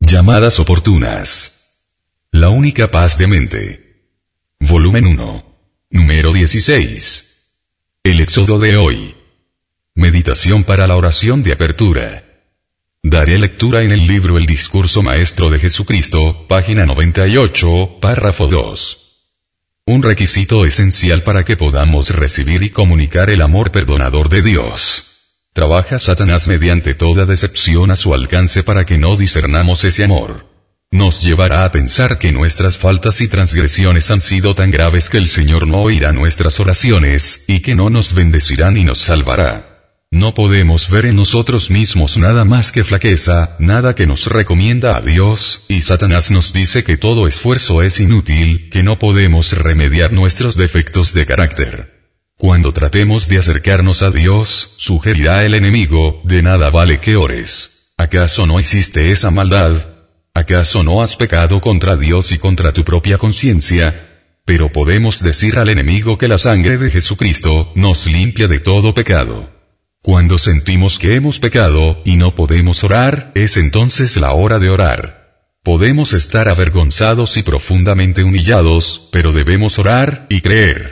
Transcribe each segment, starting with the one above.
Llamadas oportunas. La única paz de mente. Volumen 1. Número 16. El éxodo de hoy. Meditación para la oración de apertura. Daré lectura en el libro El Discurso Maestro de Jesucristo, página 98, párrafo 2. Un requisito esencial para que podamos recibir y comunicar el amor perdonador de Dios. Trabaja Satanás mediante toda decepción a su alcance para que no discernamos ese amor. Nos llevará a pensar que nuestras faltas y transgresiones han sido tan graves que el Señor no oirá nuestras oraciones, y que no nos bendecirá ni nos salvará. No podemos ver en nosotros mismos nada más que flaqueza, nada que nos recomienda a Dios, y Satanás nos dice que todo esfuerzo es inútil, que no podemos remediar nuestros defectos de carácter. Cuando tratemos de acercarnos a Dios, sugerirá el enemigo, de nada vale que ores. ¿Acaso no hiciste esa maldad? ¿Acaso no has pecado contra Dios y contra tu propia conciencia? Pero podemos decir al enemigo que la sangre de Jesucristo nos limpia de todo pecado. Cuando sentimos que hemos pecado, y no podemos orar, es entonces la hora de orar. Podemos estar avergonzados y profundamente humillados, pero debemos orar y creer.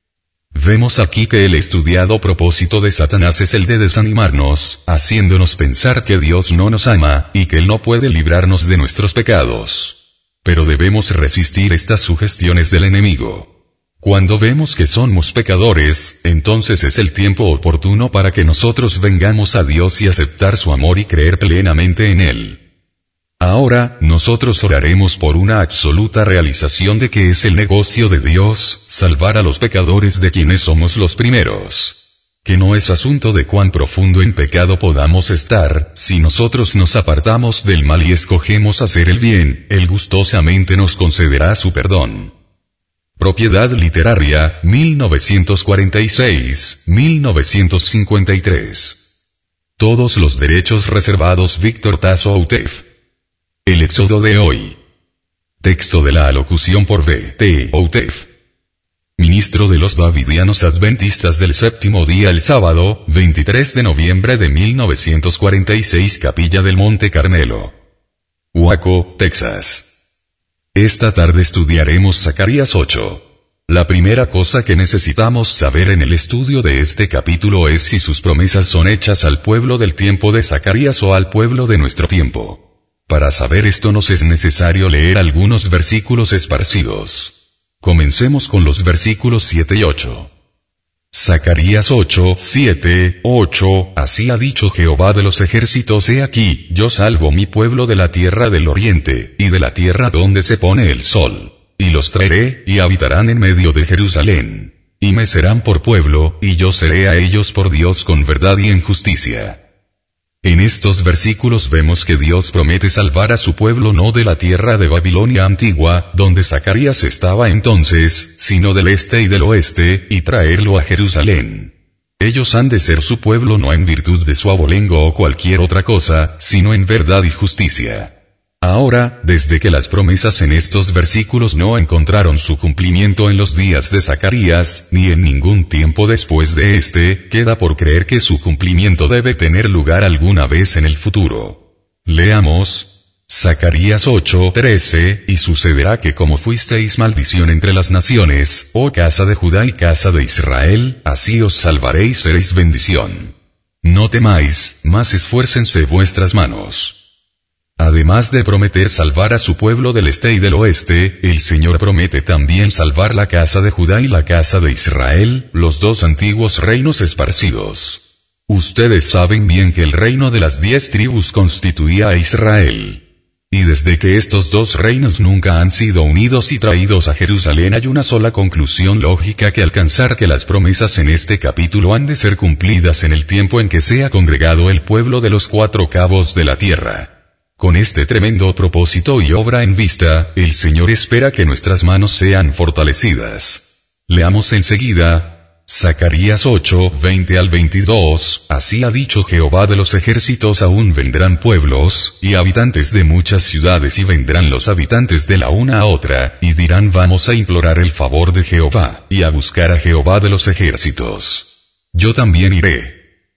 Vemos aquí que el estudiado propósito de Satanás es el de desanimarnos, haciéndonos pensar que Dios no nos ama, y que Él no puede librarnos de nuestros pecados. Pero debemos resistir estas sugestiones del enemigo. Cuando vemos que somos pecadores, entonces es el tiempo oportuno para que nosotros vengamos a Dios y aceptar su amor y creer plenamente en Él. Ahora, nosotros oraremos por una absoluta realización de que es el negocio de Dios, salvar a los pecadores de quienes somos los primeros. Que no es asunto de cuán profundo en pecado podamos estar, si nosotros nos apartamos del mal y escogemos hacer el bien, Él gustosamente nos concederá su perdón. Propiedad literaria, 1946-1953. Todos los derechos reservados Víctor Tasso Outef. El éxodo de hoy. Texto de la alocución por V.T. Outef. Ministro de los Davidianos Adventistas del Séptimo Día el sábado, 23 de noviembre de 1946 Capilla del Monte Carmelo. Waco, Texas. Esta tarde estudiaremos Zacarías 8. La primera cosa que necesitamos saber en el estudio de este capítulo es si sus promesas son hechas al pueblo del tiempo de Zacarías o al pueblo de nuestro tiempo. Para saber esto nos es necesario leer algunos versículos esparcidos. Comencemos con los versículos 7 y 8. Zacarías 8, 7, 8, así ha dicho Jehová de los ejércitos: he aquí, yo salvo mi pueblo de la tierra del oriente, y de la tierra donde se pone el sol. Y los traeré, y habitarán en medio de Jerusalén. Y me serán por pueblo, y yo seré a ellos por Dios con verdad y en justicia. En estos versículos vemos que Dios promete salvar a su pueblo no de la tierra de Babilonia antigua, donde Zacarías estaba entonces, sino del este y del oeste, y traerlo a Jerusalén. Ellos han de ser su pueblo no en virtud de su abolengo o cualquier otra cosa, sino en verdad y justicia. Ahora, desde que las promesas en estos versículos no encontraron su cumplimiento en los días de Zacarías, ni en ningún tiempo después de este, queda por creer que su cumplimiento debe tener lugar alguna vez en el futuro. Leamos Zacarías 8:13, y sucederá que como fuisteis maldición entre las naciones, oh casa de Judá y casa de Israel, así os salvaré y seréis bendición. No temáis, mas esfuércense vuestras manos. Además de prometer salvar a su pueblo del este y del oeste, el Señor promete también salvar la casa de Judá y la casa de Israel, los dos antiguos reinos esparcidos. Ustedes saben bien que el reino de las 10 tribus constituía a Israel. Y desde que estos dos reinos nunca han sido unidos y traídos a Jerusalén, hay una sola conclusión lógica que alcanzar: que las promesas en este capítulo han de ser cumplidas en el tiempo en que sea congregado el pueblo de los 4 cabos de la tierra. Con este tremendo propósito y obra en vista, el Señor espera que nuestras manos sean fortalecidas. Leamos enseguida, Zacarías 8, 20 al 22, así ha dicho Jehová de los ejércitos: aún vendrán pueblos, y habitantes de muchas ciudades, y vendrán los habitantes de la una a otra, y dirán: vamos a implorar el favor de Jehová, y a buscar a Jehová de los ejércitos. Yo también iré.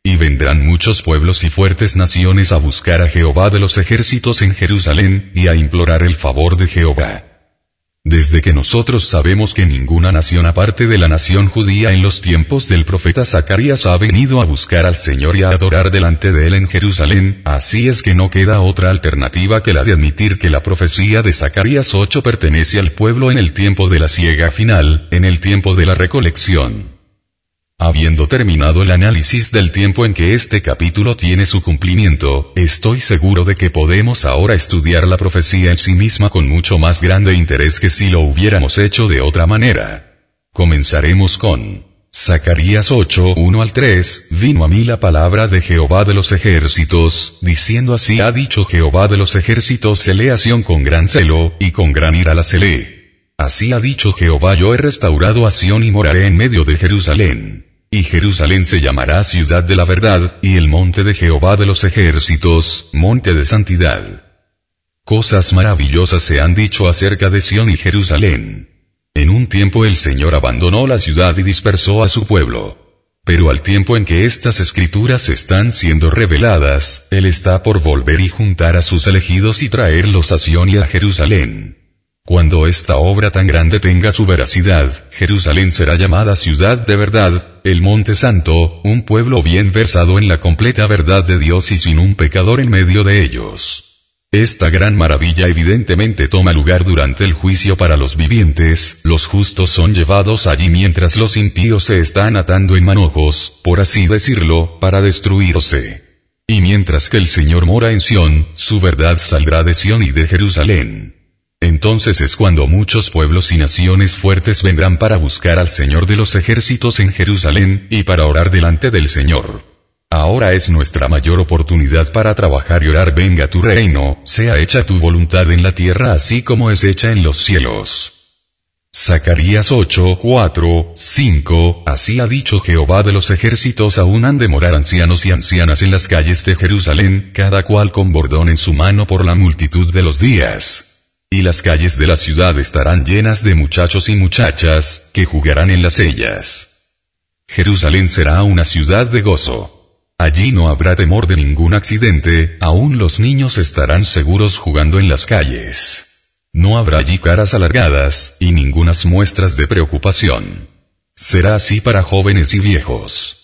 Y vendrán muchos pueblos y fuertes naciones a buscar a Jehová de los ejércitos en Jerusalén, y a implorar el favor de Jehová. Desde que nosotros sabemos que ninguna nación aparte de la nación judía en los tiempos del profeta Zacarías ha venido a buscar al Señor y a adorar delante de él en Jerusalén, así es que no queda otra alternativa que la de admitir que la profecía de Zacarías 8 pertenece al pueblo en el tiempo de la siega final, en el tiempo de la recolección. Habiendo terminado el análisis del tiempo en que este capítulo tiene su cumplimiento, estoy seguro de que podemos ahora estudiar la profecía en sí misma con mucho más grande interés que si lo hubiéramos hecho de otra manera. Comenzaremos con Zacarías 8, 1 al 3, vino a mí la palabra de Jehová de los ejércitos, diciendo así ha dicho Jehová de los ejércitos celé a Sión con gran celo, y con gran ira la celé. Así ha dicho Jehová yo he restaurado a Sión y moraré en medio de Jerusalén. Y Jerusalén se llamará ciudad de la verdad, y el monte de Jehová de los ejércitos, monte de santidad. Cosas maravillosas se han dicho acerca de Sión y Jerusalén. En un tiempo el Señor abandonó la ciudad y dispersó a su pueblo. Pero al tiempo en que estas escrituras están siendo reveladas, Él está por volver y juntar a sus elegidos y traerlos a Sión y a Jerusalén. Cuando esta obra tan grande tenga su veracidad, Jerusalén será llamada ciudad de verdad, el monte santo, un pueblo bien versado en la completa verdad de Dios y sin un pecador en medio de ellos. Esta gran maravilla evidentemente toma lugar durante el juicio para los vivientes, los justos son llevados allí mientras los impíos se están atando en manojos, por así decirlo, para destruirse. Y mientras que el Señor mora en Sión, su verdad saldrá de Sión y de Jerusalén. Entonces es cuando muchos pueblos y naciones fuertes vendrán para buscar al Señor de los ejércitos en Jerusalén, y para orar delante del Señor. Ahora es nuestra mayor oportunidad para trabajar y orar venga tu reino, sea hecha tu voluntad en la tierra así como es hecha en los cielos. Zacarías 8, 4, 5, así ha dicho Jehová de los ejércitos aún han de morar ancianos y ancianas en las calles de Jerusalén, cada cual con bordón en su mano por la multitud de los días. Y las calles de la ciudad estarán llenas de muchachos y muchachas, que jugarán en las ellas. Jerusalén será una ciudad de gozo. Allí no habrá temor de ningún accidente, aún los niños estarán seguros jugando en las calles. No habrá allí caras alargadas, y ningunas muestras de preocupación. Será así para jóvenes y viejos.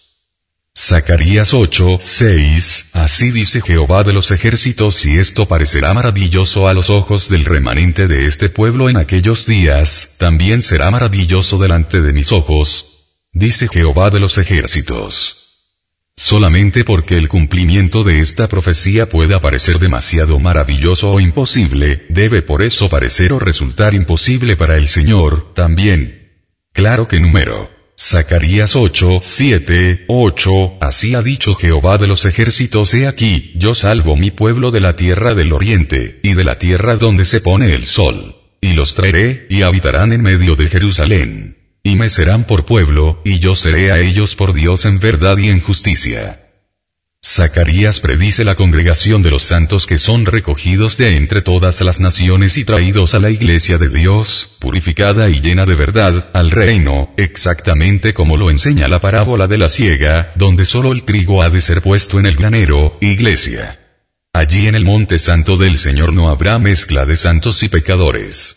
Zacarías 8, 6, así dice Jehová de los ejércitos y esto parecerá maravilloso a los ojos del remanente de este pueblo en aquellos días, también será maravilloso delante de mis ojos, dice Jehová de los ejércitos. Solamente porque el cumplimiento de esta profecía pueda parecer demasiado maravilloso o imposible, debe por eso parecer o resultar imposible para el Señor, también. Claro que número. Zacarías 8, 7, 8, así ha dicho Jehová de los ejércitos he aquí, yo salvo mi pueblo de la tierra del oriente, y de la tierra donde se pone el sol. Y los traeré, y habitarán en medio de Jerusalén. Y me serán por pueblo, y yo seré a ellos por Dios en verdad y en justicia. Zacarías predice la congregación de los santos que son recogidos de entre todas las naciones y traídos a la iglesia de Dios, purificada y llena de verdad, al reino, exactamente como lo enseña la parábola de la siega, donde solo el trigo ha de ser puesto en el granero, iglesia. Allí en el monte santo del Señor no habrá mezcla de santos y pecadores.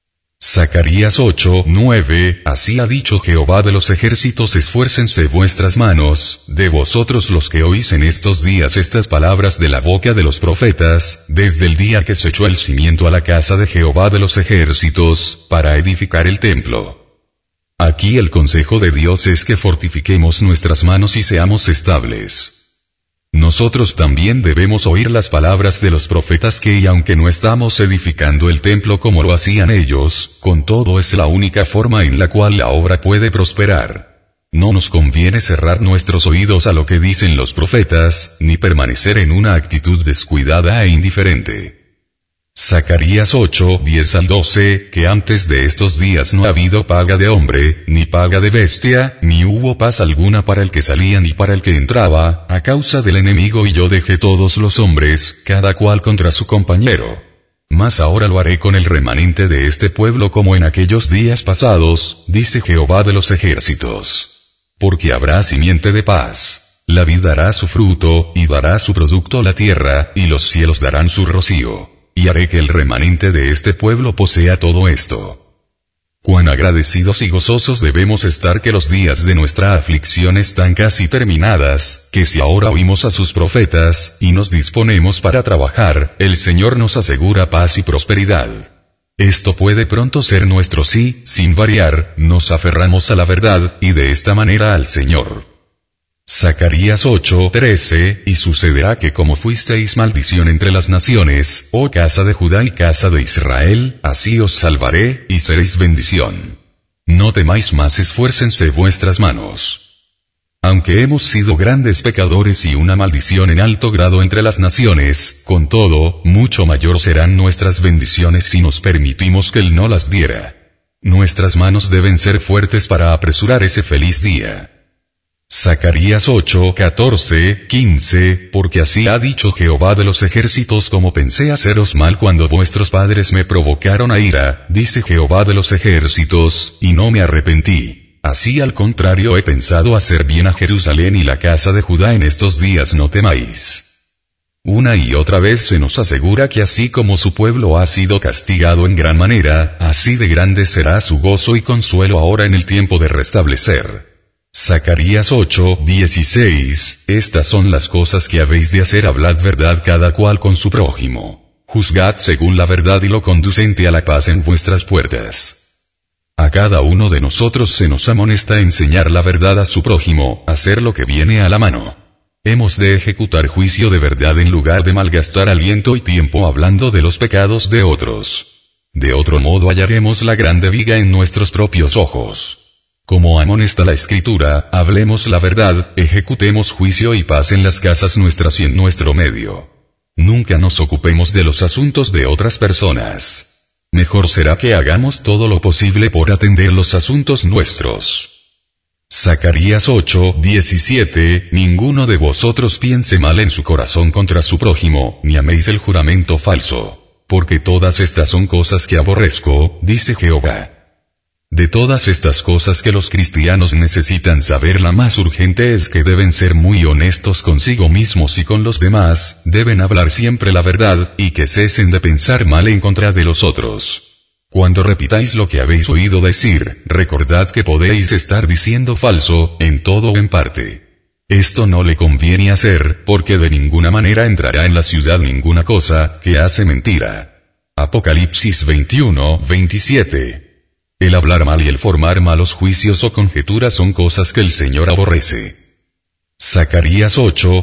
Zacarías 8, 9, así ha dicho Jehová de los ejércitos esfuércense vuestras manos, de vosotros los que oís en estos días estas palabras de la boca de los profetas, desde el día que se echó el cimiento a la casa de Jehová de los ejércitos, para edificar el templo. Aquí el consejo de Dios es que fortifiquemos nuestras manos y seamos estables. Nosotros también debemos oír las palabras de los profetas que y aunque no estamos edificando el templo como lo hacían ellos, con todo es la única forma en la cual la obra puede prosperar. No nos conviene cerrar nuestros oídos a lo que dicen los profetas, ni permanecer en una actitud descuidada e indiferente. Zacarías 8, 10 al 12, que antes de estos días no ha habido paga de hombre, ni paga de bestia, ni hubo paz alguna para el que salía ni para el que entraba, a causa del enemigo y yo dejé todos los hombres, cada cual contra su compañero. Mas ahora lo haré con el remanente de este pueblo como en aquellos días pasados, dice Jehová de los ejércitos. Porque habrá simiente de paz. La vid dará su fruto, y dará su producto la tierra, y los cielos darán su rocío. Y haré que el remanente de este pueblo posea todo esto. Cuán agradecidos y gozosos debemos estar que los días de nuestra aflicción están casi terminadas, que si ahora oímos a sus profetas, y nos disponemos para trabajar, el Señor nos asegura paz y prosperidad. Esto puede pronto ser nuestro sí, sin variar, nos aferramos a la verdad, y de esta manera al Señor. Zacarías 8:13, y sucederá que como fuisteis maldición entre las naciones, oh casa de Judá y casa de Israel, así os salvaré, y seréis bendición. No temáis más, esfuércense vuestras manos. Aunque hemos sido grandes pecadores y una maldición en alto grado entre las naciones, con todo, mucho mayor serán nuestras bendiciones si nos permitimos que Él no las diera. Nuestras manos deben ser fuertes para apresurar ese feliz día. Zacarías 8:14-15, porque así ha dicho Jehová de los ejércitos, como pensé haceros mal cuando vuestros padres me provocaron a ira, dice Jehová de los ejércitos, y no me arrepentí. Así al contrario he pensado hacer bien a Jerusalén y la casa de Judá en estos días, no temáis. Una y otra vez se nos asegura que así como su pueblo ha sido castigado en gran manera, así de grande será su gozo y consuelo ahora en el tiempo de restablecer. Zacarías 8:16, estas son las cosas que habéis de hacer, hablad verdad cada cual con su prójimo. Juzgad según la verdad y lo conducente a la paz en vuestras puertas. A cada uno de nosotros se nos amonesta enseñar la verdad a su prójimo, hacer lo que viene a la mano. Hemos de ejecutar juicio de verdad en lugar de malgastar aliento y tiempo hablando de los pecados de otros. De otro modo hallaremos la grande viga en nuestros propios ojos. Como amonesta la Escritura, hablemos la verdad, ejecutemos juicio y paz en las casas nuestras y en nuestro medio. Nunca nos ocupemos de los asuntos de otras personas. Mejor será que hagamos todo lo posible por atender los asuntos nuestros. Zacarías 8:17, ninguno de vosotros piense mal en su corazón contra su prójimo, ni améis el juramento falso. Porque todas estas son cosas que aborrezco, dice Jehová. De todas estas cosas que los cristianos necesitan saber, la más urgente es que deben ser muy honestos consigo mismos y con los demás, deben hablar siempre la verdad, y que cesen de pensar mal en contra de los otros. Cuando repitáis lo que habéis oído decir, recordad que podéis estar diciendo falso, en todo o en parte. Esto no le conviene hacer, porque de ninguna manera entrará en la ciudad ninguna cosa que hace mentira. Apocalipsis 21:27. El hablar mal y el formar malos juicios o conjeturas son cosas que el Señor aborrece. Zacarías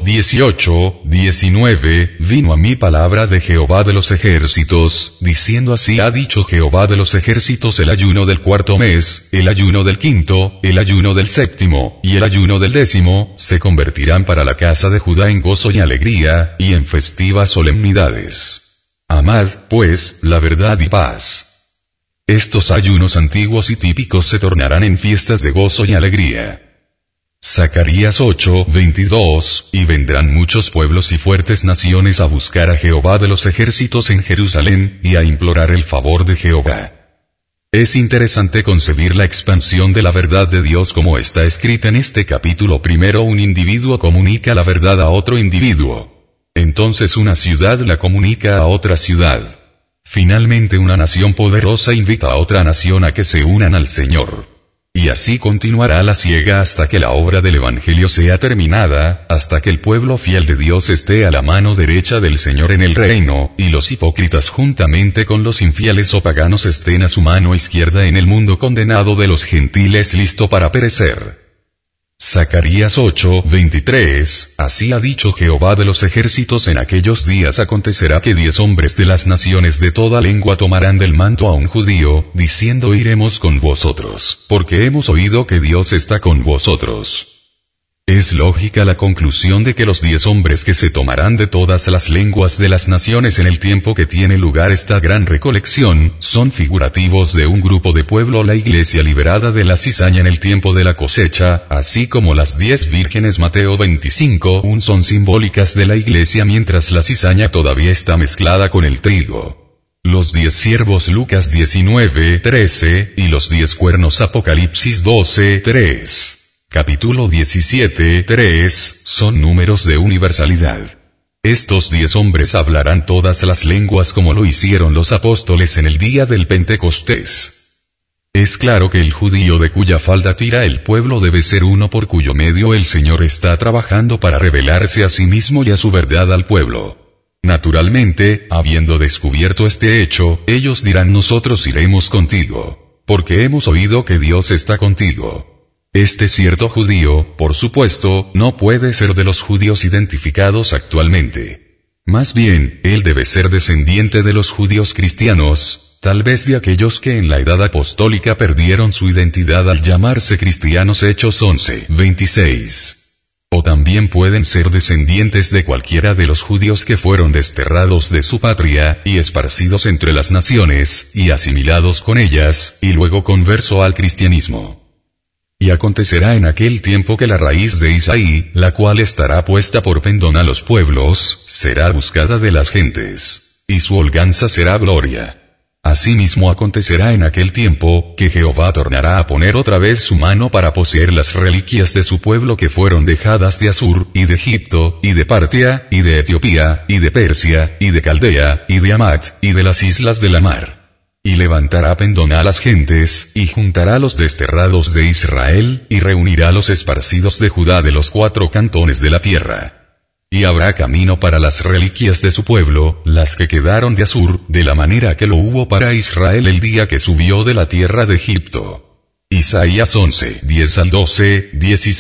8:18-19, vino a mí palabra de Jehová de los ejércitos, diciendo así ha dicho Jehová de los ejércitos, el ayuno del cuarto mes, el ayuno del quinto, el ayuno del séptimo, y el ayuno del 10, se convertirán para la casa de Judá en gozo y alegría, y en festivas solemnidades. Amad, pues, la verdad y paz. Estos ayunos antiguos y típicos se tornarán en fiestas de gozo y alegría. Zacarías 8:22, y vendrán muchos pueblos y fuertes naciones a buscar a Jehová de los ejércitos en Jerusalén, y a implorar el favor de Jehová. Es interesante concebir la expansión de la verdad de Dios como está escrita en este capítulo. Primero un individuo comunica la verdad a otro individuo. Entonces una ciudad la comunica a otra ciudad. Finalmente una nación poderosa invita a otra nación a que se unan al Señor. Y así continuará la siega hasta que la obra del Evangelio sea terminada, hasta que el pueblo fiel de Dios esté a la mano derecha del Señor en el reino, y los hipócritas juntamente con los infieles o paganos estén a su mano izquierda en el mundo condenado de los gentiles listo para perecer. Zacarías 8:23, así ha dicho Jehová de los ejércitos, en aquellos días acontecerá que 10 hombres de las naciones de toda lengua tomarán del manto a un judío, diciendo iremos con vosotros, porque hemos oído que Dios está con vosotros. Es lógica la conclusión de que los 10 hombres que se tomarán de todas las lenguas de las naciones en el tiempo que tiene lugar esta gran recolección, son figurativos de un grupo de pueblo, la iglesia liberada de la cizaña en el tiempo de la cosecha, así como las 10 vírgenes Mateo 25:1 son simbólicas de la iglesia mientras la cizaña todavía está mezclada con el trigo. Los 10 siervos Lucas 19:13, y los 10 cuernos Apocalipsis 12:3. Capítulo 17, 3, son números de universalidad. Estos 10 hombres hablarán todas las lenguas como lo hicieron los apóstoles en el día del Pentecostés. Es claro que el judío de cuya falda tira el pueblo debe ser uno por cuyo medio el Señor está trabajando para revelarse a sí mismo y a su verdad al pueblo. Naturalmente, habiendo descubierto este hecho, ellos dirán: nosotros iremos contigo, porque hemos oído que Dios está contigo. Este cierto judío, por supuesto, no puede ser de los judíos identificados actualmente. Más bien, él debe ser descendiente de los judíos cristianos, tal vez de aquellos que en la edad apostólica perdieron su identidad al llamarse cristianos. Hechos 11:26. O también pueden ser descendientes de cualquiera de los judíos que fueron desterrados de su patria, y esparcidos entre las naciones, y asimilados con ellas, y luego converso al cristianismo. Y acontecerá en aquel tiempo que la raíz de Isaí, la cual estará puesta por pendón a los pueblos, será buscada de las gentes, y su holganza será gloria. Asimismo acontecerá en aquel tiempo, que Jehová tornará a poner otra vez su mano para poseer las reliquias de su pueblo que fueron dejadas de Asur, y de Egipto, y de Partia, y de Etiopía, y de Persia, y de Caldea, y de Hamat, y de las islas de la mar. Y levantará pendón a las gentes, y juntará a los desterrados de Israel, y reunirá a los esparcidos de Judá de los 4 cantones de la tierra. Y habrá camino para las reliquias de su pueblo, las que quedaron de Asur, de la manera que lo hubo para Israel el día que subió de la tierra de Egipto. Isaías 11, 10 al 12,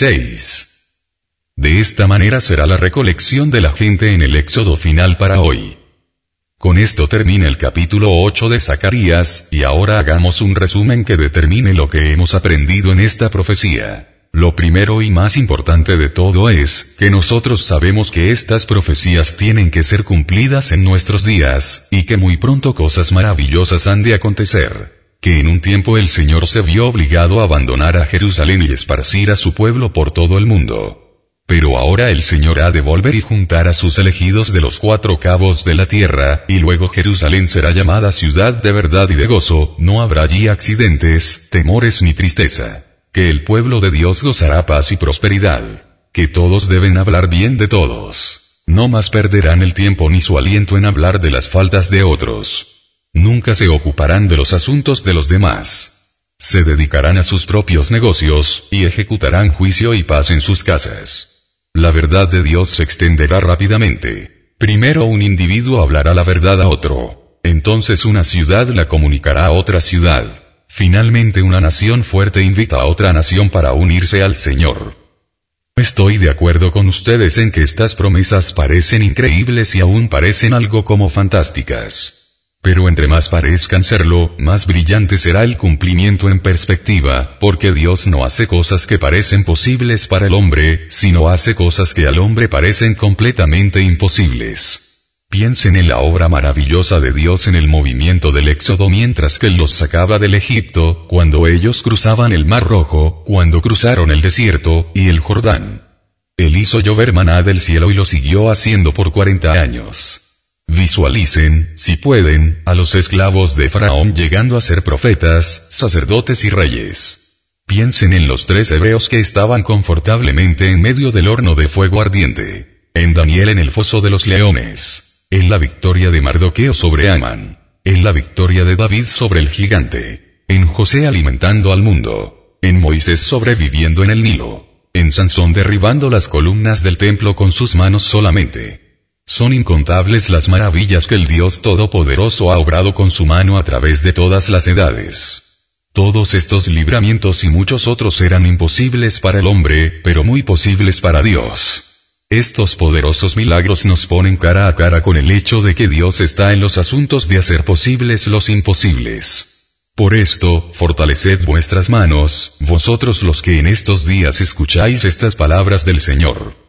16. De esta manera será la recolección de la gente en el éxodo final para hoy. Con esto termina el capítulo 8 de Zacarías, y ahora hagamos un resumen que determine lo que hemos aprendido en esta profecía. Lo primero y más importante de todo es, que nosotros sabemos que estas profecías tienen que ser cumplidas en nuestros días, y que muy pronto cosas maravillosas han de acontecer. Que en un tiempo el Señor se vio obligado a abandonar a Jerusalén y esparcir a su pueblo por todo el mundo. Pero ahora el Señor ha de volver y juntar a sus elegidos de los 4 cabos de la tierra, y luego Jerusalén será llamada ciudad de verdad y de gozo, no habrá allí accidentes, temores ni tristeza. Que el pueblo de Dios gozará paz y prosperidad. Que todos deben hablar bien de todos. No más perderán el tiempo ni su aliento en hablar de las faltas de otros. Nunca se ocuparán de los asuntos de los demás. Se dedicarán a sus propios negocios, y ejecutarán juicio y paz en sus casas. La verdad de Dios se extenderá rápidamente. Primero un individuo hablará la verdad a otro. Entonces una ciudad la comunicará a otra ciudad. Finalmente una nación fuerte invita a otra nación para unirse al Señor. Estoy de acuerdo con ustedes en que estas promesas parecen increíbles y aún parecen algo como fantásticas. Pero entre más parezcan serlo, más brillante será el cumplimiento en perspectiva, porque Dios no hace cosas que parecen posibles para el hombre, sino hace cosas que al hombre parecen completamente imposibles. Piensen en la obra maravillosa de Dios en el movimiento del Éxodo mientras que Él los sacaba del Egipto, cuando ellos cruzaban el Mar Rojo, cuando cruzaron el desierto, y el Jordán. Él hizo llover maná del cielo y lo siguió haciendo por 40 años. Visualicen, si pueden, a los esclavos de Faraón llegando a ser profetas, sacerdotes y reyes. Piensen en los 3 hebreos que estaban confortablemente en medio del horno de fuego ardiente. En Daniel en el foso de los leones. En la victoria de Mardoqueo sobre Amán. En la victoria de David sobre el gigante. En José alimentando al mundo. En Moisés sobreviviendo en el Nilo. En Sansón derribando las columnas del templo con sus manos solamente. Son incontables las maravillas que el Dios Todopoderoso ha obrado con su mano a través de todas las edades. Todos estos libramientos y muchos otros eran imposibles para el hombre, pero muy posibles para Dios. Estos poderosos milagros nos ponen cara a cara con el hecho de que Dios está en los asuntos de hacer posibles los imposibles. Por esto, fortaleced vuestras manos, vosotros los que en estos días escucháis estas palabras del Señor.